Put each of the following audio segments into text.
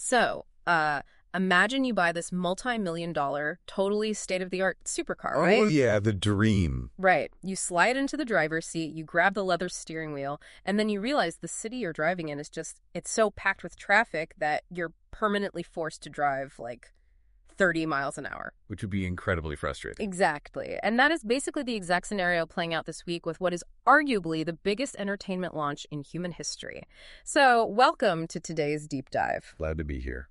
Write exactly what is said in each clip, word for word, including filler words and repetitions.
So, uh, imagine you buy this multi-million dollar, totally state-of-the-art supercar, right? Oh, yeah, the dream. Right. You slide into the driver's seat, you grab the leather steering wheel, and then you realize the city you're driving in is just, it's so packed with traffic that you're permanently forced to drive, like, thirty miles an hour. Which would be incredibly frustrating. Exactly. And that is basically the exact scenario playing out this week with what is arguably the biggest entertainment launch in human history. So, welcome to today's deep dive. Glad to be here.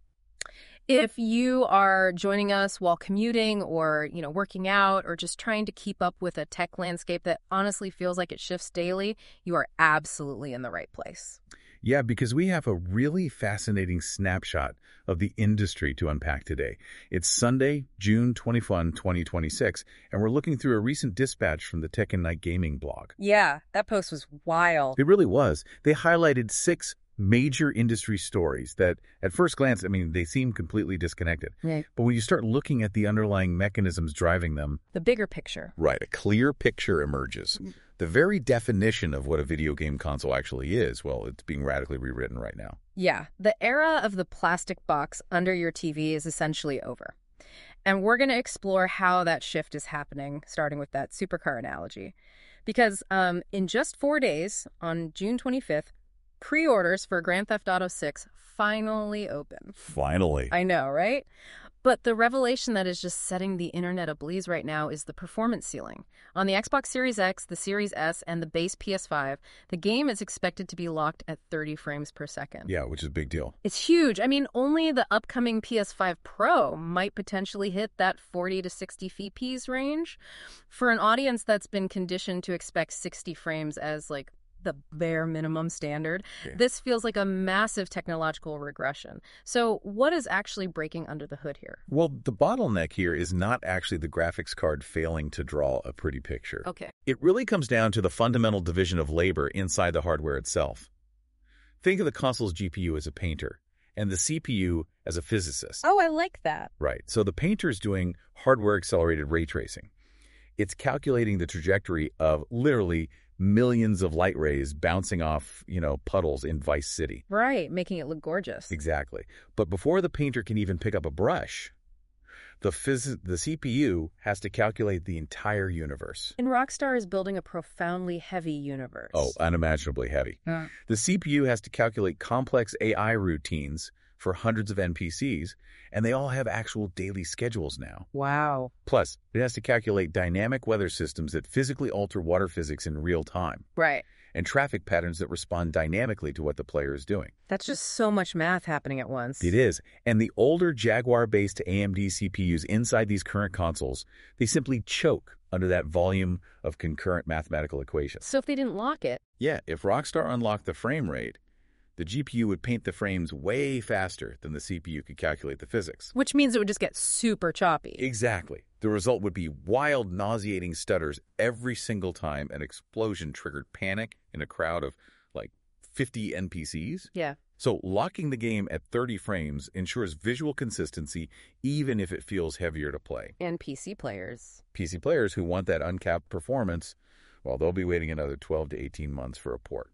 If you are joining us while commuting or, you know, working out or just trying to keep up with a tech landscape that honestly feels like it shifts daily, you are absolutely in the right place. Yeah, because we have a really fascinating snapshot of the industry to unpack today. It's Sunday, June twenty-first, twenty twenty-six, and we're looking through a recent dispatch from the Tech and Night Gaming blog. Yeah, that post was wild. It really was. They highlighted six major industry stories that, at first glance, I mean, they seem completely disconnected. Right. But when you start looking at the underlying mechanisms driving them... The bigger picture. Right, a clear picture emerges. The very definition of what a video game console actually is, well, it's being radically rewritten right now. Yeah, the era of the plastic box under your T V is essentially over. And we're going to explore how that shift is happening, starting with that supercar analogy. Because um, in just four days, on June twenty-fifth, pre-orders for Grand Theft Auto six finally open. Finally. I know, right? But the revelation that is just setting the internet ablaze right now is the performance ceiling. On the Xbox Series X, the Series S, and the base P S five, the game is expected to be locked at thirty frames per second. Yeah, which is a big deal. It's huge. I mean, only the upcoming P S five Pro might potentially hit that forty to sixty F P S range. For an audience that's been conditioned to expect sixty frames as, like, the bare minimum standard, Yeah. This feels like a massive technological regression. So what is actually breaking under the hood here? Well, the bottleneck here is not actually the graphics card failing to draw a pretty picture. Okay. It really comes down to the fundamental division of labor inside the hardware itself. Think of the console's G P U as a painter and the C P U as a physicist. Oh, I like that. Right. So the painter is doing hardware-accelerated ray tracing. It's calculating the trajectory of literally millions of light rays bouncing off, you know, puddles in Vice City. Right, making it look gorgeous. Exactly. But before the painter can even pick up a brush, the phys- the C P U has to calculate the entire universe. And Rockstar is building a profoundly heavy universe. Oh, unimaginably heavy. Yeah. The C P U has to calculate complex A I routines for hundreds of N P Cs, and they all have actual daily schedules now. Wow. Plus, it has to calculate dynamic weather systems that physically alter water physics in real time, Right. and traffic patterns that respond dynamically to what the player is doing. That's just so much math happening at once. It is. And the older Jaguar-based A M D C P Us inside these current consoles, they simply choke under that volume of concurrent mathematical equations. So if they didn't lock it... Yeah, if Rockstar unlocked the frame rate, the G P U would paint the frames way faster than the C P U could calculate the physics. Which means it would just get super choppy. Exactly. The result would be wild, nauseating stutters every single time an explosion triggered panic in a crowd of, like, fifty N P Cs. Yeah. So locking the game at thirty frames ensures visual consistency even if it feels heavier to play. And P C players. P C players who want that uncapped performance, well, they'll be waiting another twelve to eighteen months for a port.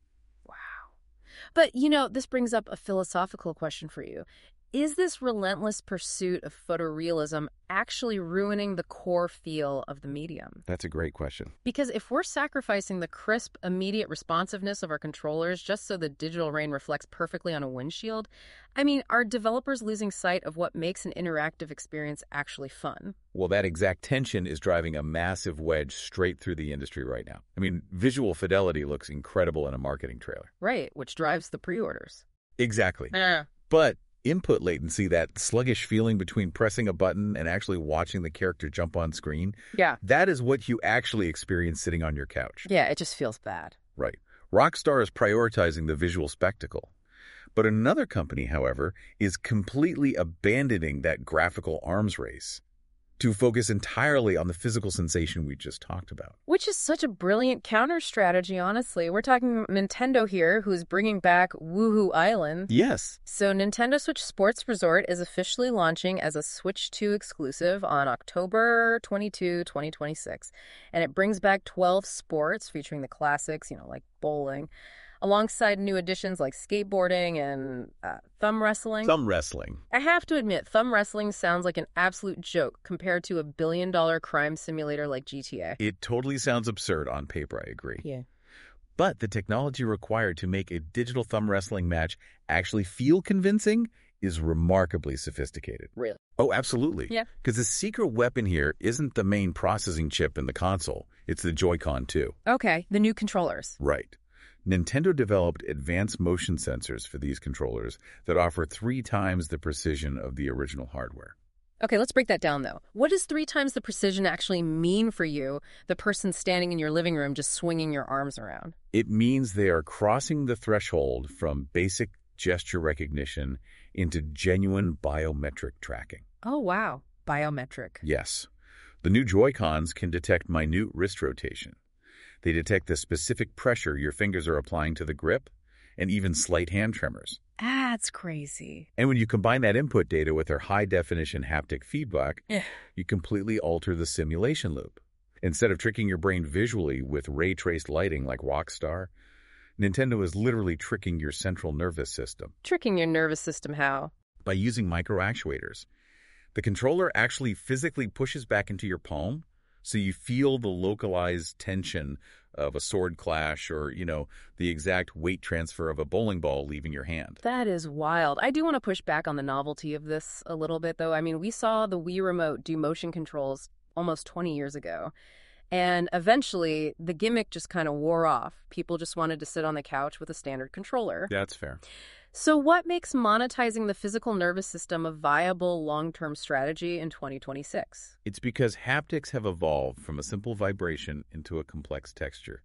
But, you know, this brings up a philosophical question for you. Is this relentless pursuit of photorealism actually ruining the core feel of the medium? That's a great question. Because if we're sacrificing the crisp, immediate responsiveness of our controllers just so the digital rain reflects perfectly on a windshield, I mean, are developers losing sight of what makes an interactive experience actually fun? Well, that exact tension is driving a massive wedge straight through the industry right now. I mean, visual fidelity looks incredible in a marketing trailer. Right, which drives the pre-orders. Exactly. Yeah. But input latency, that sluggish feeling between pressing a button and actually watching the character jump on screen, Yeah. that is what you actually experience sitting on your couch. Yeah, it just feels bad. Right. Rockstar is prioritizing the visual spectacle. But another company, however, is completely abandoning that graphical arms race to focus entirely on the physical sensation we just talked about. Which is such a brilliant counter strategy, honestly. We're talking Nintendo here, who's bringing back Woohoo Island. Yes. So Nintendo Switch Sports Resort is officially launching as a Switch two exclusive on October twenty-second, twenty twenty-six. And it brings back twelve sports featuring the classics, you know, like bowling. alongside new additions like skateboarding and uh, thumb wrestling. Thumb wrestling. I have to admit, thumb wrestling sounds like an absolute joke compared to a billion-dollar crime simulator like G T A. It totally sounds absurd on paper, I agree. Yeah. But the technology required to make a digital thumb wrestling match actually feel convincing is remarkably sophisticated. Really? Oh, absolutely. Yeah. Because the secret weapon here isn't the main processing chip in the console. It's the Joy-Con two. Okay, the new controllers. Right. Nintendo developed advanced motion sensors for these controllers that offer three times the precision of the original hardware. Okay, let's break that down, though. What does three times the precision actually mean for you, the person standing in your living room just swinging your arms around? It means they are crossing the threshold from basic gesture recognition into genuine biometric tracking. Oh, wow. Biometric. Yes. The new Joy-Cons can detect minute wrist rotation. They detect the specific pressure your fingers are applying to the grip, and even slight hand tremors. That's crazy. And when you combine that input data with their high-definition haptic feedback, Yeah. you completely alter the simulation loop. Instead of tricking your brain visually with ray-traced lighting like Rockstar, Nintendo is literally tricking your central nervous system. Tricking your nervous system how? By using micro-actuators. The controller actually physically pushes back into your palm, so you feel the localized tension of a sword clash or, you know, the exact weight transfer of a bowling ball leaving your hand. That is wild. I do want to push back on the novelty of this a little bit, though. I mean, we saw the Wii Remote do motion controls almost twenty years ago. And eventually, the gimmick just kind of wore off. People just wanted to sit on the couch with a standard controller. That's fair. So what makes monetizing the physical nervous system a viable long-term strategy in twenty twenty-six? It's because haptics have evolved from a simple vibration into a complex texture.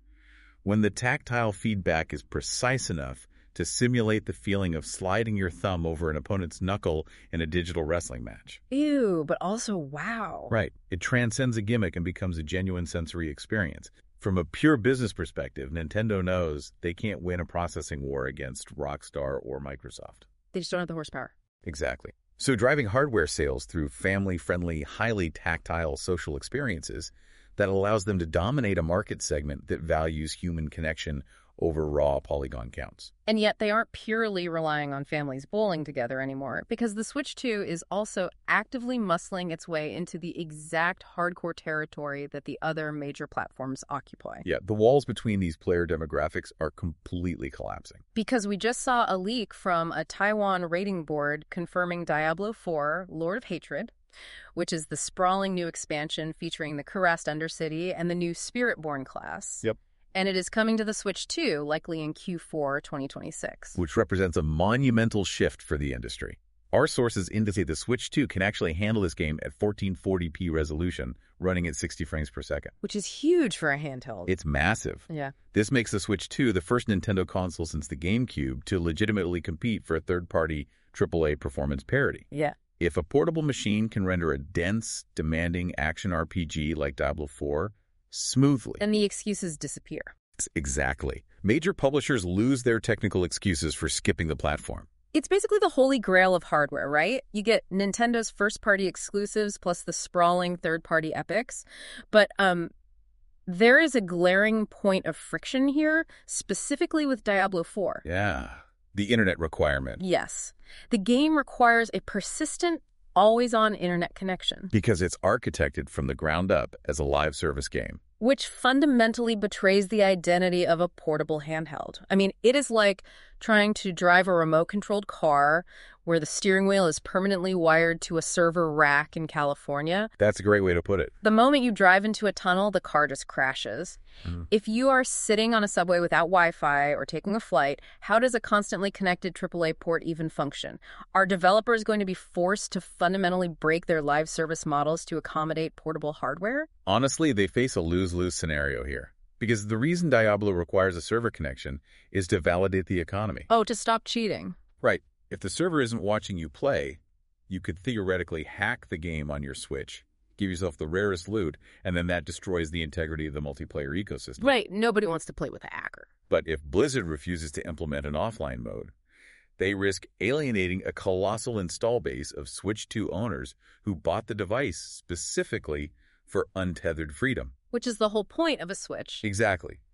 When the tactile feedback is precise enough to simulate the feeling of sliding your thumb over an opponent's knuckle in a digital wrestling match. Ew, but also wow. Right. It transcends a gimmick and becomes a genuine sensory experience. From a pure business perspective, Nintendo knows they can't win a processing war against Rockstar or Microsoft. They just don't have the horsepower. Exactly. So driving hardware sales through family-friendly, highly tactile social experiences that allows them to dominate a market segment that values human connection over raw polygon counts. And yet they aren't purely relying on families bowling together anymore, because the Switch two is also actively muscling its way into the exact hardcore territory that the other major platforms occupy. Yeah, the walls between these player demographics are completely collapsing. Because we just saw a leak from a Taiwan rating board confirming Diablo four, Lord of Hatred, which is the sprawling new expansion featuring the Kurast Undercity and the new Spiritborn class. Yep. And it is coming to the Switch two, likely in Q four twenty twenty-six. Which represents a monumental shift for the industry. Our sources indicate the Switch two can actually handle this game at fourteen forty p resolution, running at sixty frames per second. Which is huge for a handheld. It's massive. Yeah. This makes the Switch two the first Nintendo console since the GameCube to legitimately compete for a third-party triple A performance parity. Yeah. If a portable machine can render a dense, demanding action R P G like Diablo four smoothly. And the excuses disappear. Exactly. Major publishers lose their technical excuses for skipping the platform. It's basically the holy grail of hardware, right? You get Nintendo's first-party exclusives plus the sprawling third-party epics. But um, there is a glaring point of friction here, specifically with Diablo four. Yeah. The internet requirement. Yes. The game requires a persistent, always-on internet connection. Because it's architected from the ground up as a live service game. Which fundamentally betrays the identity of a portable handheld. I mean, it is like trying to drive a remote-controlled car where the steering wheel is permanently wired to a server rack in California. That's a great way to put it. The moment you drive into a tunnel, the car just crashes. Mm. If you are sitting on a subway without Wi-Fi or taking a flight, how does a constantly connected triple A port even function? Are developers going to be forced to fundamentally break their live service models to accommodate portable hardware? Honestly, they face a lose-lose scenario here. Because the reason Diablo requires a server connection is to validate the economy. Oh, to stop cheating. Right. If the server isn't watching you play, you could theoretically hack the game on your Switch, give yourself the rarest loot, and then that destroys the integrity of the multiplayer ecosystem. Right. Nobody wants to play with a hacker. But if Blizzard refuses to implement an offline mode, they risk alienating a colossal install base of Switch two owners who bought the device specifically for untethered freedom. Which is the whole point of a Switch. Exactly.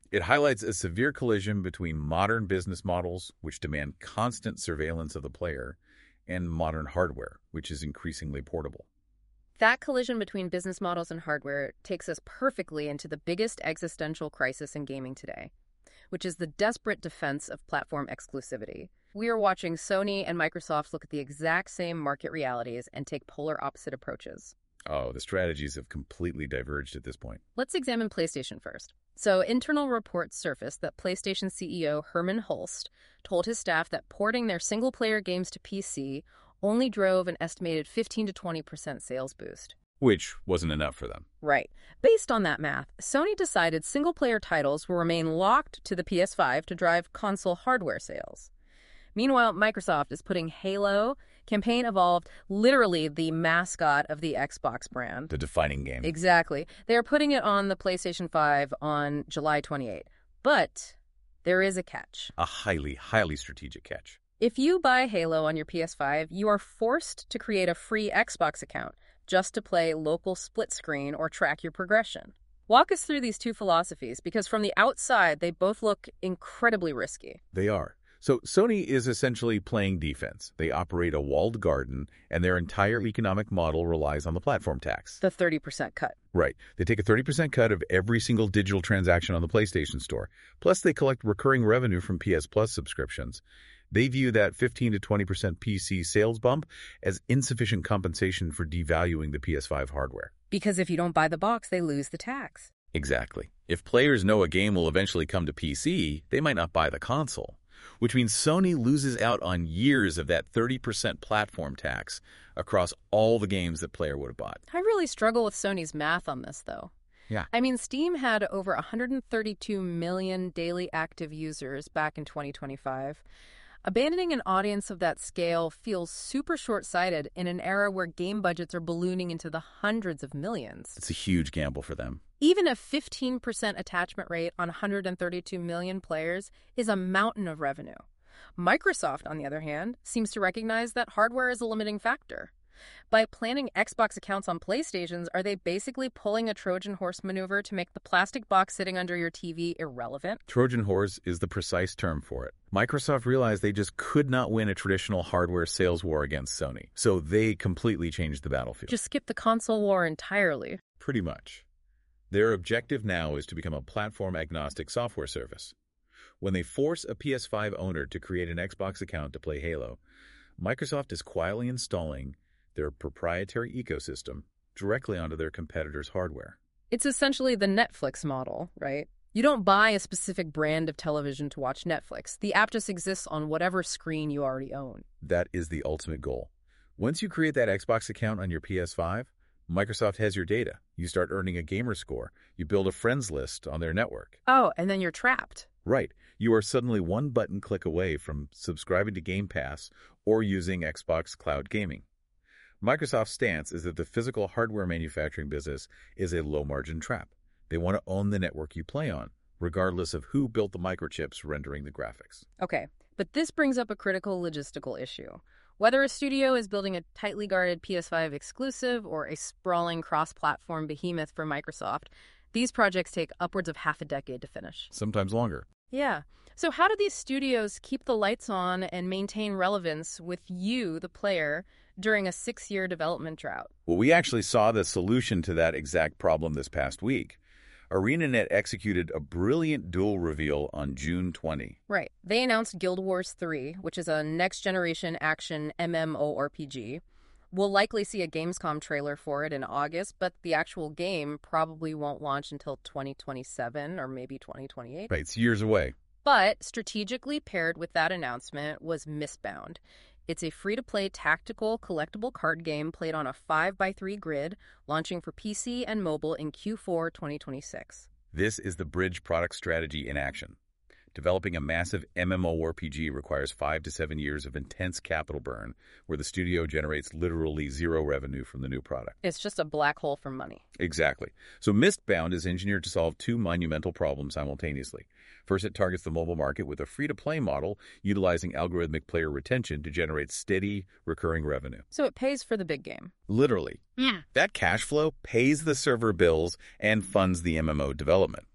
It highlights a severe collision between modern business models, which demand constant surveillance of the player, and modern hardware, which is increasingly portable. That collision between business models and hardware takes us perfectly into the biggest existential crisis in gaming today, which is the desperate defense of platform exclusivity. We are watching Sony and Microsoft look at the exact same market realities and take polar opposite approaches. Oh, the strategies have completely diverged at this point. Let's examine PlayStation first. So, internal reports surfaced that PlayStation C E O Herman Hulst told his staff that porting their single-player games to P C only drove an estimated fifteen to twenty percent sales boost. Which wasn't enough for them. Right. Based on that math, Sony decided single-player titles will remain locked to the P S five to drive console hardware sales. Meanwhile, Microsoft is putting Halo, campaign evolved, literally the mascot of the Xbox brand. The defining game. Exactly. They are putting it on the PlayStation five on July twenty-eighth. But there is a catch. A highly, highly strategic catch. If you buy Halo on your P S five, you are forced to create a free Xbox account just to play local split screen or track your progression. Walk us through these two philosophies, because from the outside, they both look incredibly risky. They are. So Sony is essentially playing defense. They operate a walled garden, and their entire economic model relies on the platform tax. The thirty percent cut. Right. They take a thirty percent cut of every single digital transaction on the PlayStation Store. Plus, they collect recurring revenue from P S Plus subscriptions. They view that fifteen to twenty percent P C sales bump as insufficient compensation for devaluing the P S five hardware. Because if you don't buy the box, they lose the tax. Exactly. If players know a game will eventually come to P C, they might not buy the console, which means Sony loses out on years of that thirty percent platform tax across all the games that player would have bought. I really struggle with Sony's math on this, though. Yeah. I mean, Steam had over one hundred thirty-two million daily active users back in twenty twenty-five. Abandoning an audience of that scale feels super short-sighted in an era where game budgets are ballooning into the hundreds of millions. It's a huge gamble for them. Even a fifteen percent attachment rate on one hundred thirty-two million players is a mountain of revenue. Microsoft, on the other hand, seems to recognize that hardware is a limiting factor. By planning Xbox accounts on PlayStations, are they basically pulling a Trojan horse maneuver to make the plastic box sitting under your T V irrelevant? Trojan horse is the precise term for it. Microsoft realized they just could not win a traditional hardware sales war against Sony, so they completely changed the battlefield. Just skip the console war entirely. Pretty much. Their objective now is to become a platform-agnostic software service. When they force a P S five owner to create an Xbox account to play Halo, Microsoft is quietly installing their proprietary ecosystem directly onto their competitors' hardware. It's essentially the Netflix model, right? You don't buy a specific brand of television to watch Netflix. The app just exists on whatever screen you already own. That is the ultimate goal. Once you create that Xbox account on your P S five, Microsoft has your data. You start earning a gamer score. You build a friends list on their network. Oh, and then you're trapped. Right. You are suddenly one button click away from subscribing to Game Pass or using Xbox Cloud Gaming. Microsoft's stance is that the physical hardware manufacturing business is a low-margin trap. They want to own the network you play on, regardless of who built the microchips rendering the graphics. Okay, but this brings up a critical logistical issue. Whether a studio is building a tightly guarded P S five exclusive or a sprawling cross-platform behemoth for Microsoft, these projects take upwards of half a decade to finish. Sometimes longer. Yeah. So how do these studios keep the lights on and maintain relevance with you, the player, during a six-year development drought? Well, we actually saw the solution to that exact problem this past week. ArenaNet executed a brilliant dual reveal on June twentieth. Right. They announced Guild Wars three, which is a next-generation action MMORPG. We'll likely see a Gamescom trailer for it in August, but the actual game probably won't launch until twenty twenty-seven or maybe twenty twenty-eight. Right, it's years away. But strategically paired with that announcement was Mistbound. It's a free-to-play tactical collectible card game played on a five by three grid, launching for P C and mobile in Q four twenty twenty-six. This is the Bridge product strategy in action. Developing a massive MMORPG requires five to seven years of intense capital burn, where the studio generates literally zero revenue from the new product. It's just a black hole for money. Exactly. So Mistbound is engineered to solve two monumental problems simultaneously. First, it targets the mobile market with a free-to-play model, utilizing algorithmic player retention to generate steady, recurring revenue. So it pays for the big game. Literally. Yeah. That cash flow pays the server bills and funds the M M O development.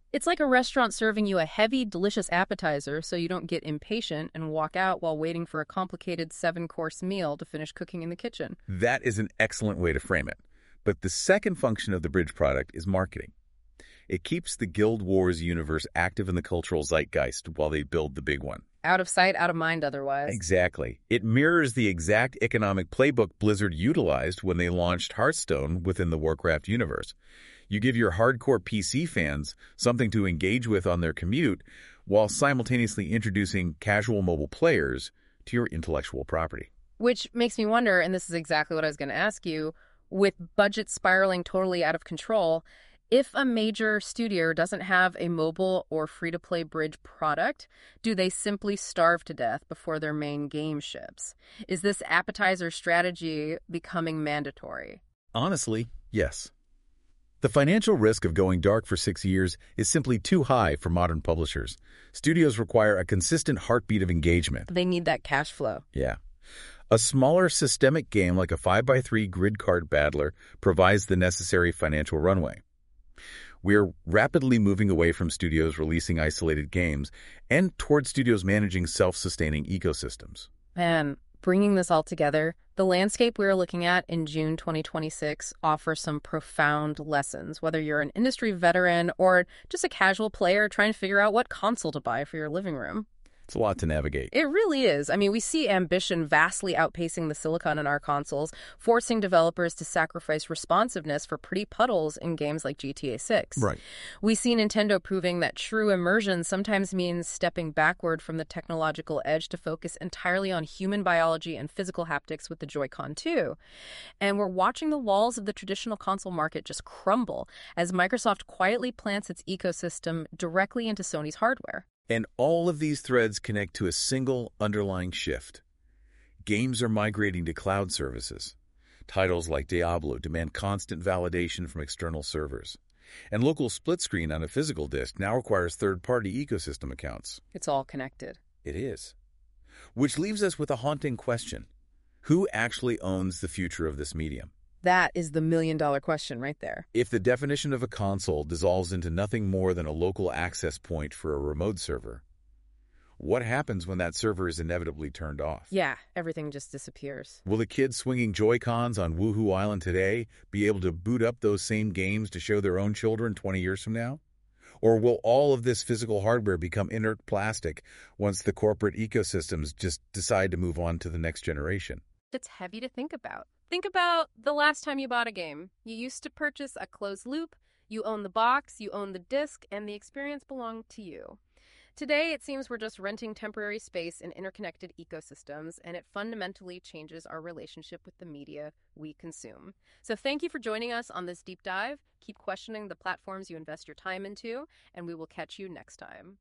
It's like a restaurant serving you a heavy, delicious appetizer so you don't get impatient and walk out while waiting for a complicated seven-course meal to finish cooking in the kitchen. That is an excellent way to frame it. But the second function of the Bridge product is marketing. It keeps the Guild Wars universe active in the cultural zeitgeist while they build the big one. Out of sight, out of mind otherwise. Exactly. It mirrors the exact economic playbook Blizzard utilized when they launched Hearthstone within the Warcraft universe. You give your hardcore P C fans something to engage with on their commute while simultaneously introducing casual mobile players to your intellectual property. Which makes me wonder, and this is exactly what I was going to ask you, with budget spiraling totally out of control, if a major studio doesn't have a mobile or free-to-play Bridge product, do they simply starve to death before their main game ships? Is this appetizer strategy becoming mandatory? Honestly, yes. The financial risk of going dark for six years is simply too high for modern publishers. Studios require a consistent heartbeat of engagement. They need that cash flow. Yeah. A smaller systemic game like a five by three grid card battler provides the necessary financial runway. We're rapidly moving away from studios releasing isolated games and toward studios managing self-sustaining ecosystems. Man, bringing this all together, the landscape we're looking at in June twenty twenty-six offers some profound lessons, whether you're an industry veteran or just a casual player trying to figure out what console to buy for your living room. It's a lot to navigate. It really is. I mean, we see ambition vastly outpacing the silicon in our consoles, forcing developers to sacrifice responsiveness for pretty puddles in games like G T A six. Right. We see Nintendo proving that true immersion sometimes means stepping backward from the technological edge to focus entirely on human biology and physical haptics with the Joy-Con two. And we're watching the walls of the traditional console market just crumble as Microsoft quietly plants its ecosystem directly into Sony's hardware. And all of these threads connect to a single underlying shift. Games are migrating to cloud services. Titles like Diablo demand constant validation from external servers. And local split screen on a physical disc now requires third-party ecosystem accounts. It's all connected. It is. Which leaves us with a haunting question. Who actually owns the future of this medium? That is the million-dollar question right there. If the definition of a console dissolves into nothing more than a local access point for a remote server, what happens when that server is inevitably turned off? Yeah, everything just disappears. Will the kids swinging Joy-Cons on Woohoo Island today be able to boot up those same games to show their own children twenty years from now? Or will all of this physical hardware become inert plastic once the corporate ecosystems just decide to move on to the next generation? It's heavy to think about. Think about the last time you bought a game. You used to purchase a closed loop, you own the box, you own the disc, and the experience belonged to you. Today, it seems we're just renting temporary space in interconnected ecosystems, and it fundamentally changes our relationship with the media we consume. So thank you for joining us on this deep dive. Keep questioning the platforms you invest your time into, and we will catch you next time.